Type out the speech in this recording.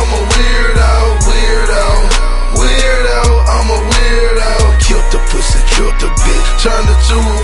I'm a weirdo, weirdo, weirdo. I'm a weirdo. Killed the pussy, killed the bitch, turned her to a